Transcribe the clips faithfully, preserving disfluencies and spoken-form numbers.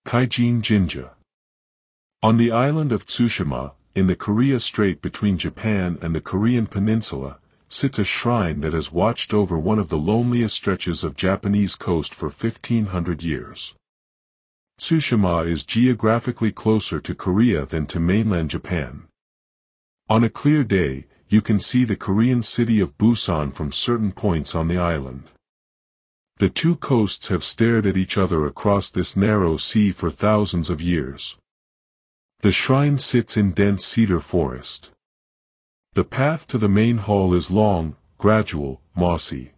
Kaijin Jinja. On the island of Tsushima, in the Korea Strait between Japan and the Korean Peninsula, sits a shrine that has watched over one of the loneliest stretches of Japanese coast for fifteen hundred years. Tsushima is geographically closer to Korea than to mainland Japan. On a clear day, you can see the Korean city of Busan from certain points on the island. The two coasts have stared at each other across this narrow sea for thousands of years. The shrine sits in dense cedar forest. The path to the main hall is long, gradual, mossy.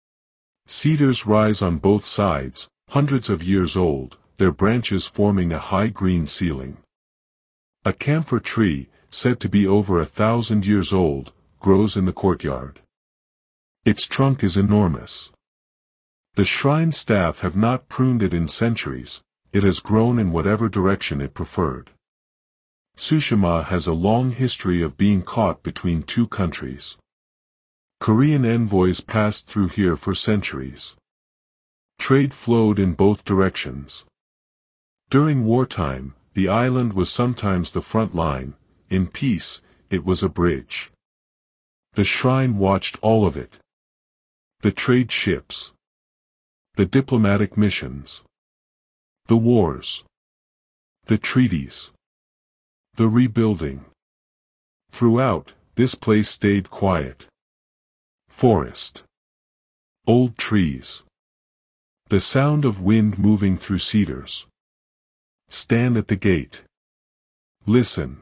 Cedars rise on both sides, hundreds of years old, their branches forming a high green ceiling. A camphor tree, said to be over a thousand years old, grows in the courtyard. Its trunk is enormous. The shrine staff have not pruned it in centuries, it has grown in whatever direction it preferred. Tsushima has a long history of being caught between two countries. Korean envoys passed through here for centuries. Trade flowed in both directions. During wartime, the island was sometimes the front line, in peace, it was a bridge. The shrine watched all of it. The trade ships. The diplomatic missions. The wars. The treaties. The rebuilding. Throughout, this place stayed quiet. Forest. Old trees. The sound of wind moving through cedars. Stand at the gate. Listen.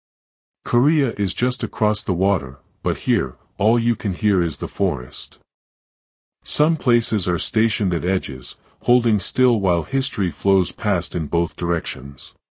Korea is just across the water, but here, all you can hear is the forest. Some places are stationed at edges, holding still while history flows past in both directions.